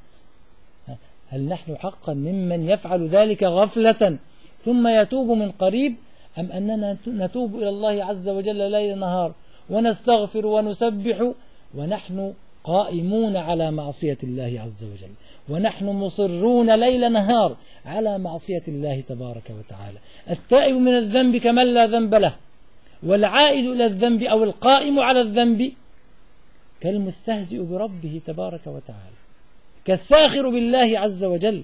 هل نحن حقا ممن يفعل ذلك غفلة ثم يتوب من قريب، أم أننا نتوب إلى الله عز وجل ليل نهار ونستغفر ونسبح ونحن قائمون على معصية الله عز وجل، ونحن مصرون ليل نهار على معصية الله تبارك وتعالى؟ التائب من الذنب كمن لا ذنب له، والعائد إلى الذنب أو القائم على الذنب كالمستهزئ بربه تبارك وتعالى، كالساخر بالله عز وجل.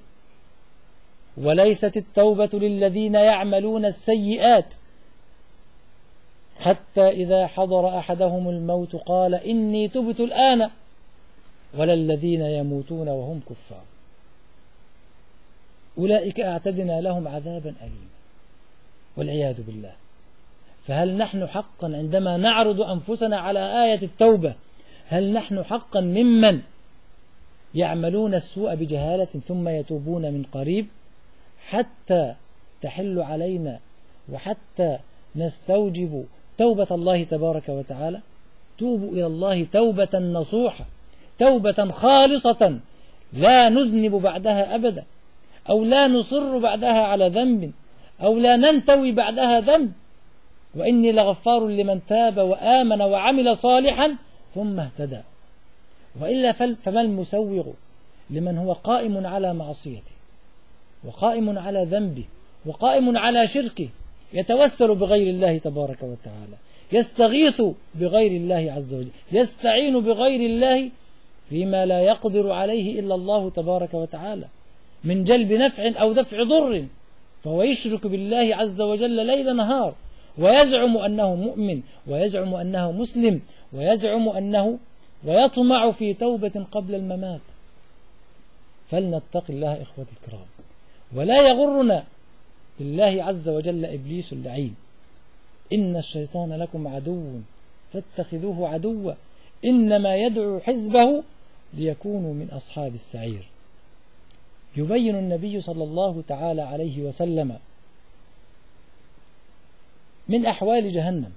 وليست التوبة للذين يعملون السيئات حتى إذا حضر أحدهم الموت قال إني تبت الآن، ولا الذين يموتون وهم كفار، أولئك أعتدنا لهم عذابا أليما والعياذ بالله. فهل نحن حقا عندما نعرض أنفسنا على آية التوبة، هل نحن حقا ممن يعملون السوء بجهالة ثم يتوبون من قريب حتى تحل علينا وحتى نستوجب توبة الله تبارك وتعالى؟ توبوا إلى الله توبة نصوحة، توبة خالصة لا نذنب بعدها أبدا، أو لا نصر بعدها على ذنب، أو لا ننتوي بعدها ذنب. وإني لغفار لمن تاب وآمن وعمل صالحا ثم اهتدى. وإلا فما المسوغ لمن هو قائم على معصيته وقائم على ذنبه وقائم على شركه، يتوسل بغير الله تبارك وتعالى، يستغيث بغير الله عز وجل، يستعين بغير الله فيما لا يقدر عليه إلا الله تبارك وتعالى من جلب نفع أو دفع ضر، فهو يشرك بالله عز وجل ليل نهار، ويزعم أنه مؤمن، ويزعم أنه مسلم، ويزعم أنه ويطمع في توبة قبل الممات. فلنتق الله إخوة الكرام، ولا يغرنا بالله عز وجل إبليس اللعين. إن الشيطان لكم عدو فاتخذوه عدوا إنما يدعو حزبه ليكونوا من أصحاب السعير. يبين النبي صلى الله تعالى عليه وسلم من أحوال جهنم،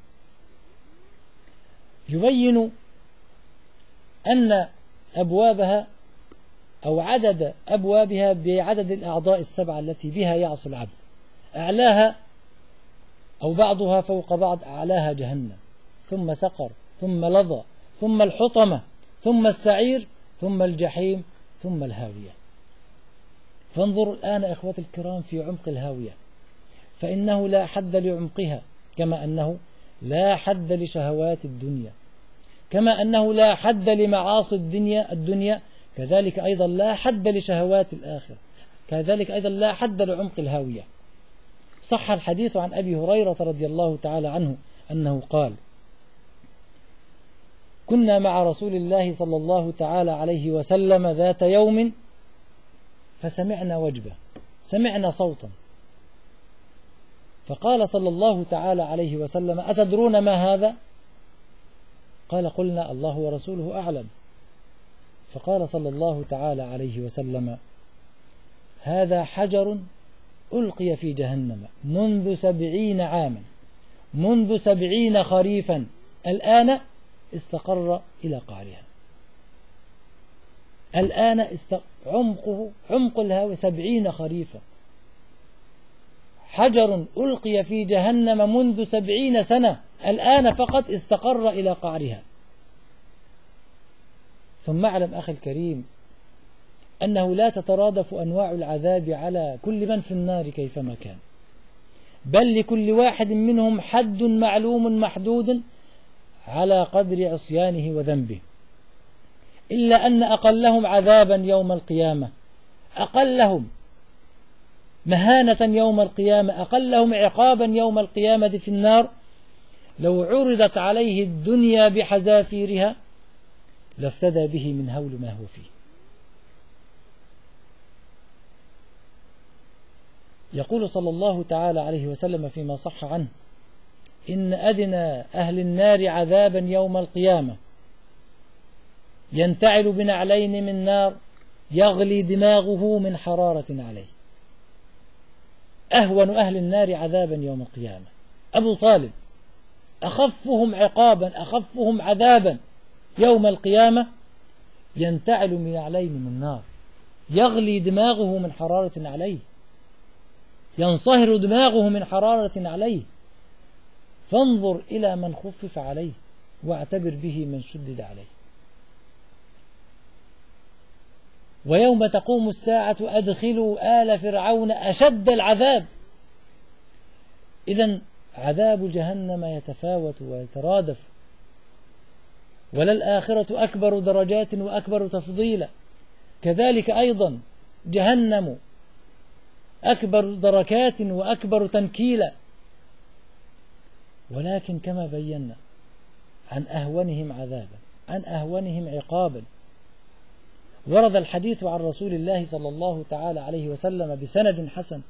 يبين أن أبوابها أو عدد أبوابها بعدد الأعضاء السبعة التي بها يعصي العبد، أعلاها أو بعضها فوق بعض، أعلاها جهنم، ثم سقر، ثم لظى، ثم الحطمة، ثم السعير، ثم الجحيم، ثم الهاوية. فانظروا الآن إخوة الكرام في عمق الهاوية، فإنه لا حد لعمقها، كما أنه لا حد لشهوات الدنيا، كما أنه لا حد لمعاصي الدنيا، كذلك أيضا لا حد لشهوات الآخرة، كذلك أيضا لا حد لعمق الهاوية. صح الحديث عن أبي هريرة رضي الله تعالى عنه أنه قال: كنا مع رسول الله صلى الله تعالى عليه وسلم ذات يوم فسمعنا وجبة، سمعنا صوتا، فقال صلى الله تعالى عليه وسلم: أتدرون ما هذا؟ قال: قلنا الله ورسوله أعلم. فقال صلى الله تعالى عليه وسلم: هذا حجر ألقي في جهنم منذ 70 عاما، منذ 70 خريفا، الآن استقر إلى قعرها. الآن عمق الهاوية 70 خريفا، حجر ألقي في جهنم منذ 70 سنة، الآن فقط استقر إلى قعرها. ثم اعلم أخي الكريم أنه لا تترادف أنواع العذاب على كل من في النار كيفما كان، بل لكل واحد منهم حد معلوم محدود على قدر عصيانه وذنبه، إلا أن أقلهم عذابا يوم القيامة، أقلهم مهانة يوم القيامة، أقلهم عقابا يوم القيامة في النار، لو عرضت عليه الدنيا بحذافيرها لافتدى به من هول ما هو فيه. يقول صلى الله تعالى عليه وسلم فيما صح عنه: إن أدنى أهل النار عذابا يوم القيامة ينتعل بنعلين من نار يغلي دماغه من حرارة عليه. أهون أهل النار عذابا يوم القيامة أبو طالب، أخفهم عقابا، أخفهم عذابا يوم القيامة، ينتعل بنعلين من نار يغلي دماغه من حرارة عليه، ينصهر دماغه من حرارة عليه. فانظر إلى من خفف عليه واعتبر به من شدد عليه. ويوم تقوم الساعة أدخلوا آل فرعون أشد العذاب. إذن عذاب جهنم يتفاوت ويترادف، وللآخرة أكبر درجات وأكبر تفضيلا، كذلك أيضا جهنم أكبر دركات وأكبر تنكيلا. ولكن كما بينا عن أهونهم عذابا، عن أهونهم عقابا، ورد الحديث عن رسول الله صلى الله تعالى عليه وسلم بسند حسن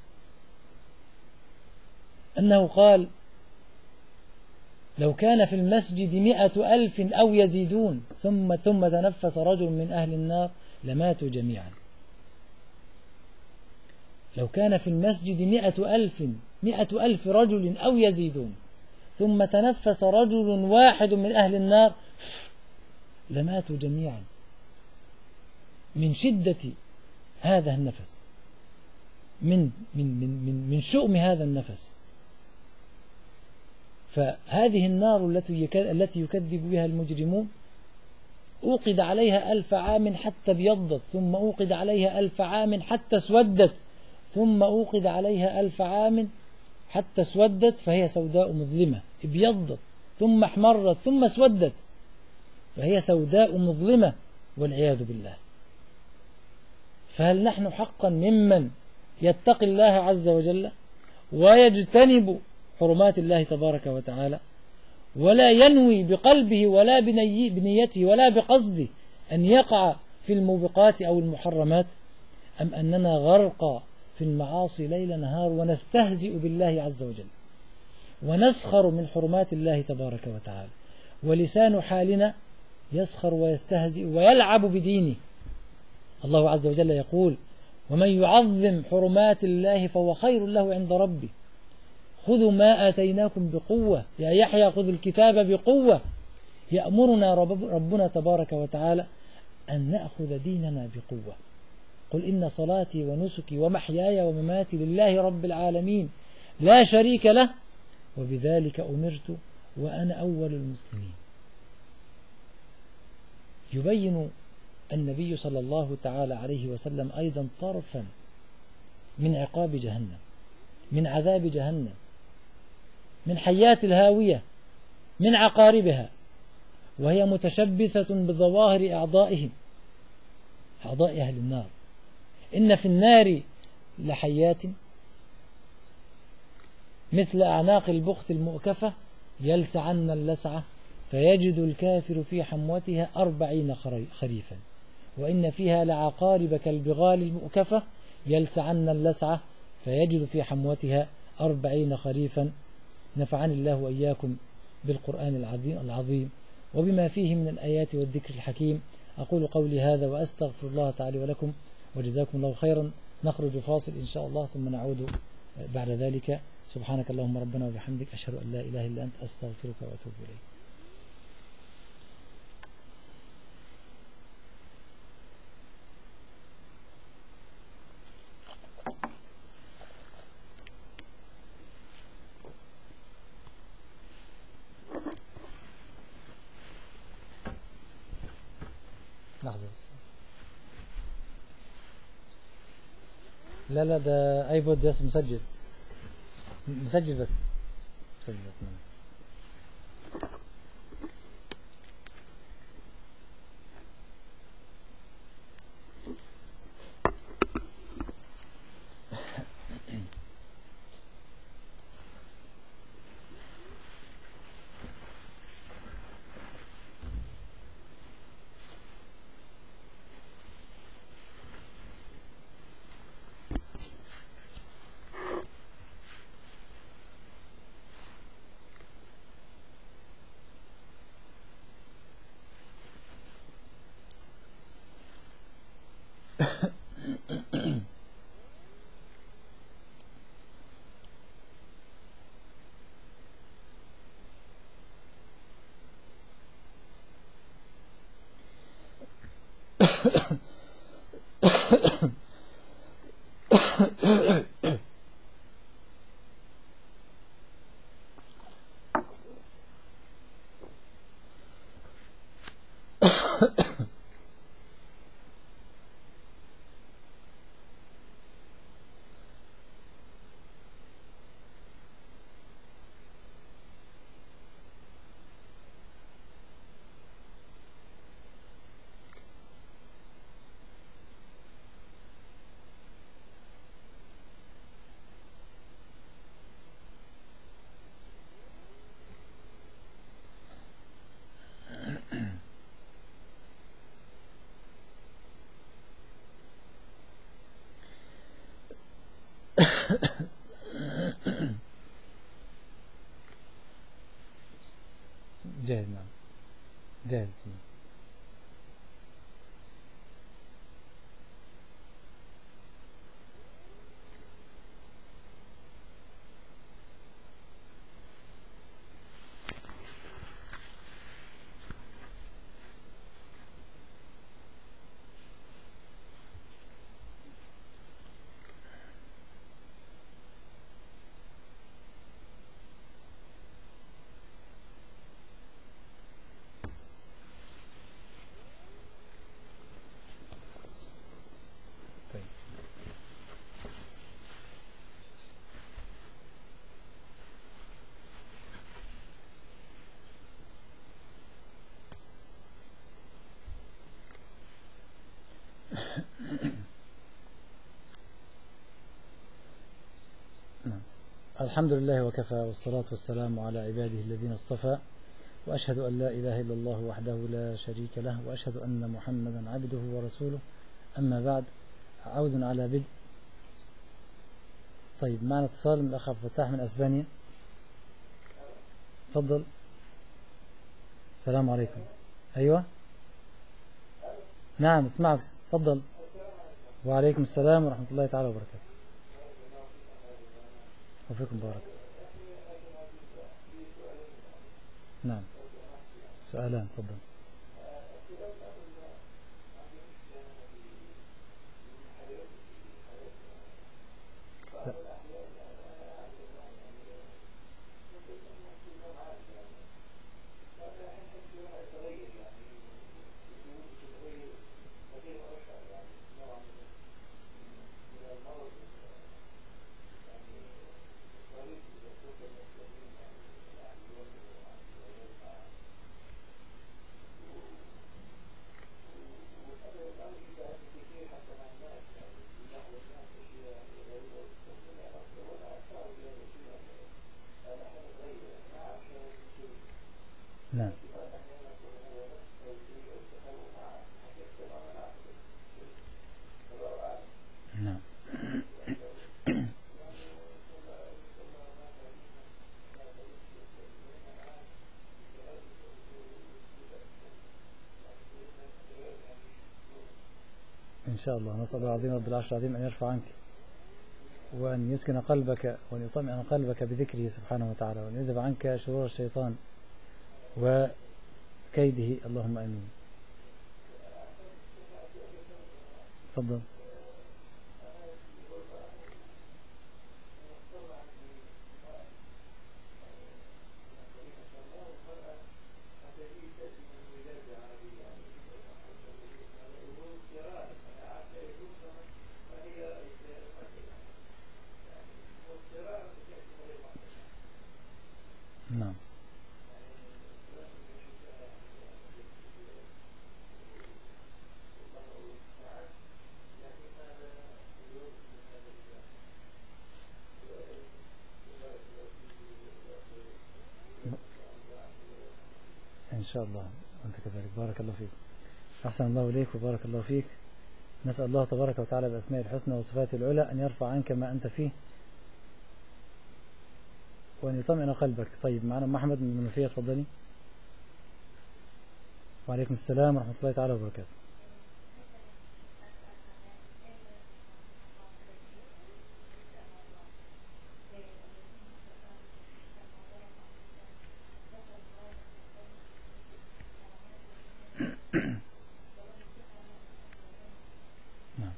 أنه قال: لو كان في المسجد 100,000 أو يزيدون ثم تنفس رجل من أهل النار لماتوا جميعا. لو كان في المسجد 100,000 رجل أو يزيدون ثم تنفس رجل واحد من أهل النار لماتوا جميعا من شدة هذا النفس، من شؤم هذا النفس. فهذه النار التي يكذب بها المجرمون أوقد عليها 1000 عام حتى ابيضت، ثم أوقد عليها 1000 عام حتى اسودت، ثم أوقد عليها 1000 عام حتى اسودت، فهي سوداء مظلمة. ابيضت ثم احمرت ثم اسودت، فهي سوداء مظلمة والعياذ بالله. فهل نحن حقا ممن يتقي الله عز وجل ويجتنب حرمات الله تبارك وتعالى، ولا ينوي بقلبه ولا بنيته ولا بقصده أن يقع في الموبقات أو المحرمات، أم أننا غرق في المعاصي ليل نهار ونستهزئ بالله عز وجل ونسخر من حرمات الله تبارك وتعالى، ولسان حالنا يسخر ويستهزئ ويلعب بدينه. الله عز وجل يقول: ومن يعظم حرمات الله فهو خير له عند ربه، خذوا ما آتيناكم بقوة، يا يحيى خذ الكتاب بقوة. يأمرنا ربنا تبارك وتعالى أن نأخذ ديننا بقوة، قل إن صلاتي ونسكي ومحياي ومماتي لله رب العالمين لا شريك له وبذلك أمرت وأنا أول المسلمين. يبين النبي صلى الله تعالى عليه وسلم أيضا طرفا من عقاب جهنم، من عذاب جهنم، من حيات الهاوية، من عقاربها، وهي متشبثة بظواهر أعضائهم، أعضاء أهل النار. إن في النار لحيات مثل أعناق البخت المؤكفة يلسعن اللسعة فيجد الكافر في حموتها 40 خريفا، وإن فيها لعقارب كالبغال المؤكفة يلسعن اللسعة فيجد في حموتها 40 خريفا. نفعني الله وإياكم بالقرآن العظيم وبما فيه من الآيات والذكر الحكيم. أقول قولي هذا وأستغفر الله تعالى ولكم، وجزاكم الله خيرا. نخرج فاصل إن شاء الله ثم نعود بعد ذلك. سبحانك اللهم ربنا وبحمدك، أشهد أن لا إله إلا أنت، أستغفرك وأتوب إليك. لحظة بس. لا ده ايبود بس مسجل بس مسجل. جاهز؟ نعم جاهز. الحمد لله وكفى، والصلاة والسلام على عباده الذين اصطفى، وأشهد أن لا إله إلا الله وحده لا شريك له، وأشهد أن محمدا عبده ورسوله. أما بعد، عود على بدء. طيب، معنا اتصال من الأخ عبد الفتاح من أسبانيا. تفضل. السلام عليكم. أيوة نعم اسمعك، تفضل. وعليكم السلام ورحمة الله تعالى وبركاته. وفيكم بارك. نعم سؤالان، تفضل. شاء الله. نسأل الله العظيم رب العرش العظيم أن يرفع عنك وأن يسكن قلبك وأن يطمئن قلبك بذكره سبحانه وتعالى، وأن يذهب عنك شرور الشيطان وكيده، اللهم آمين. تفضل. نعم. إن شاء الله وأنت كذلك. بارك الله فيك. أحسن الله إليك وبارك الله فيك. نسأل الله تبارك وتعالى بأسماء الحسنى وصفاته العلى أن يرفع عنك ما أنت فيه وأن يطمئن قلبك. طيب، معنا أم أحمد من المنوفية، تفضلي. وعليكم السلام ورحمة الله تعالى وبركاته. نعم.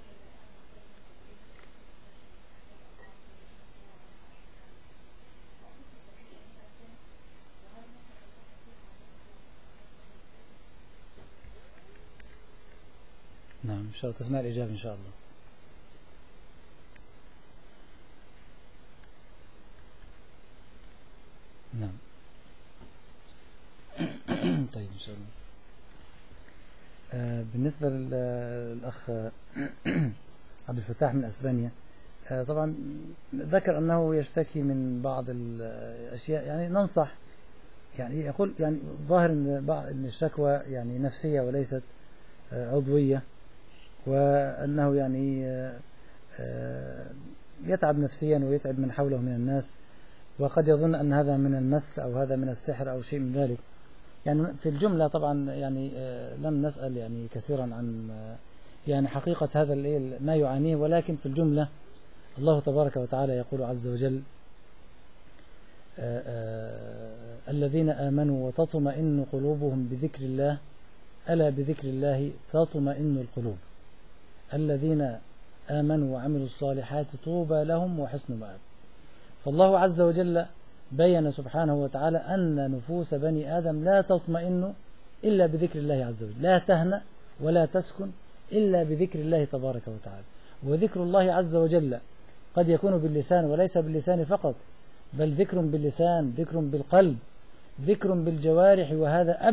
نعم، إن شاء الله تسمع الإجابة إن شاء الله. نعم. طيب إن شاء الله. بالنسبة للأخ عبد الفتاح من أسبانيا، طبعا ذكر أنه يشتكي من بعض الأشياء، يعني ننصح، يعني يقول يعني ظاهر أن الشكوى يعني نفسية وليست عضوية، وأنه يعني يتعب نفسيا ويتعب من حوله من الناس، وقد يظن أن هذا من المس أو هذا من السحر أو شيء من ذلك. يعني في الجملة طبعا يعني لم نسأل يعني كثيرا عن يعني حقيقة هذا ما يعانيه، ولكن في الجملة الله تبارك وتعالى يقول عز وجل: الذين آمنوا وتطمئن قلوبهم بذكر الله، ألا بذكر الله تطمئن القلوب، الذين آمنوا وعملوا الصالحات طوبى لهم وحسن مآب. فالله عز وجل بين سبحانه وتعالى أن نفوس بني آدم لا تطمئن إلا بذكر الله عز وجل، لا تهنأ ولا تسكن إلا بذكر الله تبارك وتعالى. وذكر الله عز وجل قد يكون باللسان وليس باللسان فقط، بل ذكر باللسان، ذكر بالقلب، ذكر بالجوارح، وهذا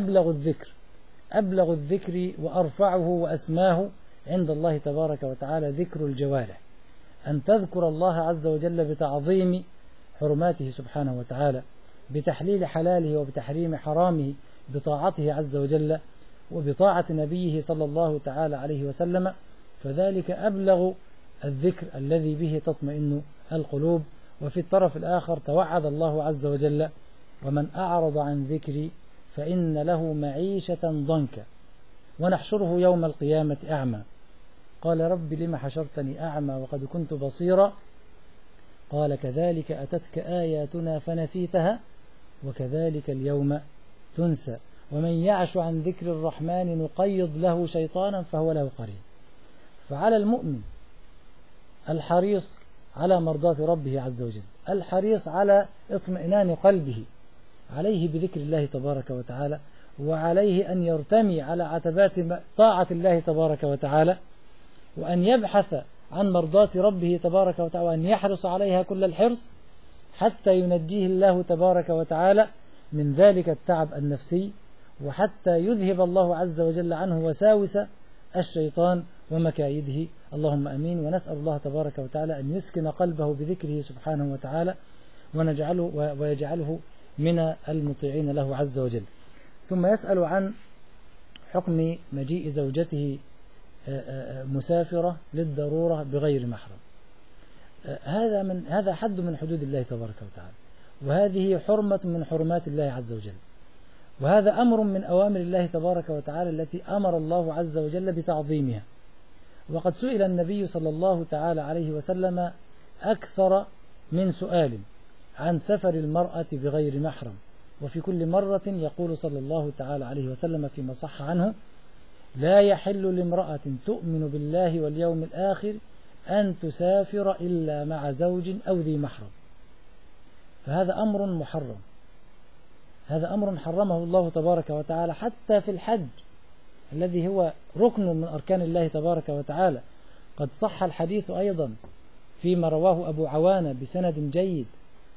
أبلغ الذكر وأرفعه وأسماه عند الله تبارك وتعالى ذكر الجوارح، أن تذكر الله عز وجل بتعظيم حرماته سبحانه وتعالى، بتحليل حلاله وبتحريم حرامه، بطاعته عز وجل وبطاعة نبيه صلى الله تعالى عليه وسلم، فذلك أبلغ الذكر الذي به تطمئن القلوب. وفي الطرف الآخر توعد الله عز وجل: ومن أعرض عن ذكري فإن له معيشة ضنكا ونحشره يوم القيامة أعمى. قال: رب لم حشرتني أعمى وقد كنت بصيرا؟ قال: كذلك أتتك آياتنا فنسيتها وكذلك اليوم تنسى. ومن يعش عن ذكر الرحمن نقيض له شيطانا فهو له قرين. فعلى المؤمن الحريص على مرضاة ربه عز وجل، الحريص على اطمئنان قلبه، عليه بذكر الله تبارك وتعالى، وعليه أن يرتمي على عتبات طاعة الله تبارك وتعالى، وأن يبحث عن مرضاة ربه تبارك وتعالى، وأن يحرص عليها كل الحرص حتى ينجيه الله تبارك وتعالى من ذلك التعب النفسي، وحتى يذهب الله عز وجل عنه وساوس الشيطان ومكايده. اللهم أمين. ونسأل الله تبارك وتعالى أن يسكن قلبه بذكره سبحانه وتعالى ويجعله من المطيعين له عز وجل. ثم يسأل عن حكم مجيء زوجته مسافرة للضرورة بغير محرم. هذا حد من حدود الله تبارك وتعالى، وهذه حرمة من حرمات الله عز وجل، وهذا أمر من أوامر الله تبارك وتعالى التي أمر الله عز وجل بتعظيمها. وقد سئل النبي صلى الله تعالى عليه وسلم أكثر من سؤال عن سفر المرأة بغير محرم، وفي كل مرة يقول صلى الله تعالى عليه وسلم فيما صح عنه: لا يحل لامرأة تؤمن بالله واليوم الآخر أن تسافر إلا مع زوج أو ذي محرم. فهذا أمر محرم، هذا أمر حرمه الله تبارك وتعالى حتى في الحج الذي هو ركن من أركان الله تبارك وتعالى. قد صح الحديث أيضا فيما رواه أبو عوانة بسند جيد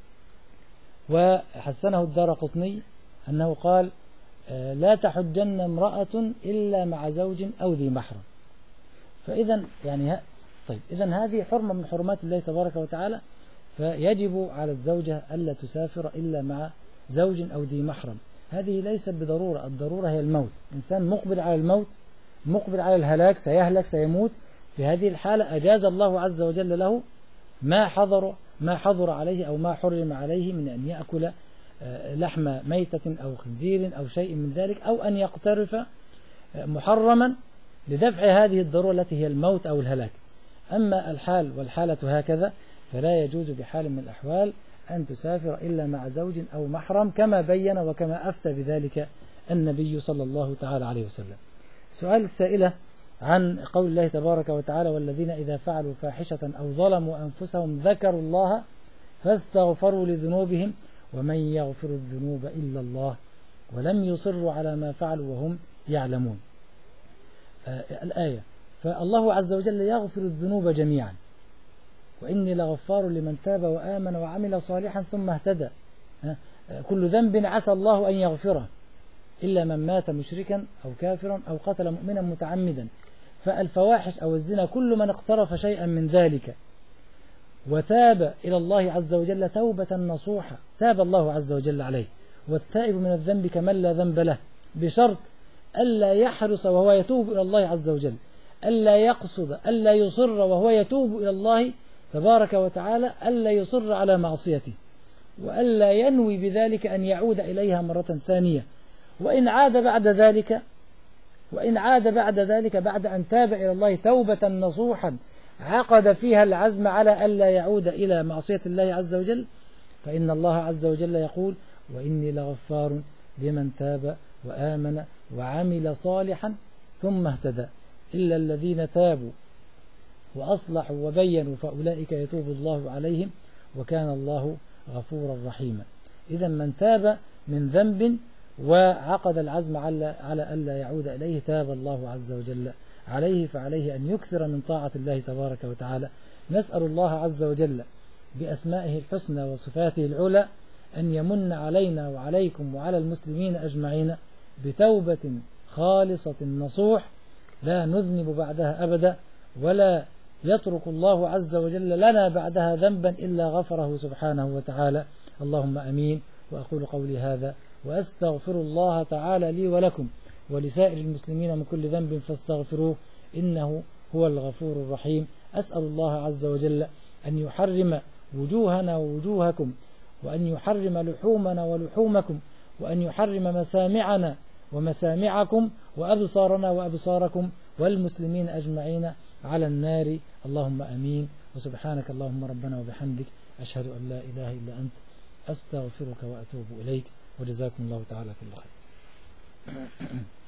وحسنه الدارقطني أنه قال: لا تحجن امرأة إلا مع زوج أو ذي محرم. فإذا يعني طيب، إذن هذه حرمة من حرمات الله تبارك وتعالى، فيجب على الزوجة ألا تسافر إلا مع زوج أو ذي محرم. هذه ليست بضرورة، الضرورة هي الموت. إنسان مقبل على الموت، مقبل على الهلاك، سيهلك سيموت، في هذه الحالة أجاز الله عز وجل له ما حظر عليه أو ما حرم عليه من أن يأكل لحم ميتة أو خنزير أو شيء من ذلك، أو أن يقترف محرما لدفع هذه الضرورة التي هي الموت أو الهلاك. أما الحال والحالة هكذا فلا يجوز بحال من الأحوال أن تسافر إلا مع زوج أو محرم، كما بين وكما أفتى بذلك النبي صلى الله تعالى عليه وسلم. سؤال السائلة عن قول الله تبارك وتعالى: والذين إذا فعلوا فاحشة أو ظلموا أنفسهم ذكروا الله فاستغفروا لذنوبهم ومن يغفر الذنوب إلا الله ولم يصروا على ما فعلوا وهم يعلمون. الآية: فالله عز وجل يغفر الذنوب جميعا وإني لغفار لمن تاب وآمن وعمل صالحا ثم اهتدى. كل ذنب عسى الله أن يغفره إلا من مات مشركا أو كافرا أو قتل مؤمنا متعمدا. فالفواحش أو الزنا كل من اقترف شيئا من ذلك وتاب إلى الله عز وجل توبة نصوحة تاب الله عز وجل عليه. والتائب من الذنب كمن لا ذنب له، بشرط ألا يحرص وهو يتوب إلى الله عز وجل، ألا يقصد، ألا يصر وهو يتوب إلى الله تبارك وتعالى، ألا يصر على معصيته، وألا ينوي بذلك أن يعود إليها مرة ثانية. وإن عاد بعد ذلك بعد أن تاب إلى الله توبة نصوحا عقد فيها العزم على ألا يعود إلى معصية الله عز وجل، فإن الله عز وجل يقول: وإني لغفار لمن تاب وآمن وعمل صالحا ثم اهتدى إلا الذين تابوا وأصلحوا وبينوا فأولئك يتوب الله عليهم وكان الله غفورا رحيما. إذا من تاب من ذنب وعقد العزم على ألا يعود إليه تاب الله عز وجل عليه، فعليه أن يكثر من طاعة الله تبارك وتعالى. نسأل الله عز وجل بأسمائه الحسنى وصفاته العلى أن يمن علينا وعليكم وعلى المسلمين أجمعين بتوبة خالصة نصوح لا نذنب بعدها أبدا، ولا يترك الله عز وجل لنا بعدها ذنبا إلا غفره سبحانه وتعالى. اللهم أمين. وأقول قولي هذا وأستغفر الله تعالى لي ولكم ولسائر المسلمين من كل ذنب فاستغفروه إنه هو الغفور الرحيم. أسأل الله عز وجل أن يحرم وجوهنا ووجوهكم، وأن يحرم لحومنا ولحومكم، وأن يحرم مسامعنا ومسامعكم وأبصارنا وأبصاركم والمسلمين أجمعين على النار. اللهم أمين. وسبحانك اللهم ربنا وبحمدك أشهد أن لا إله إلا أنت أستغفرك وأتوب إليك. وجزاكم الله تعالى كل خير.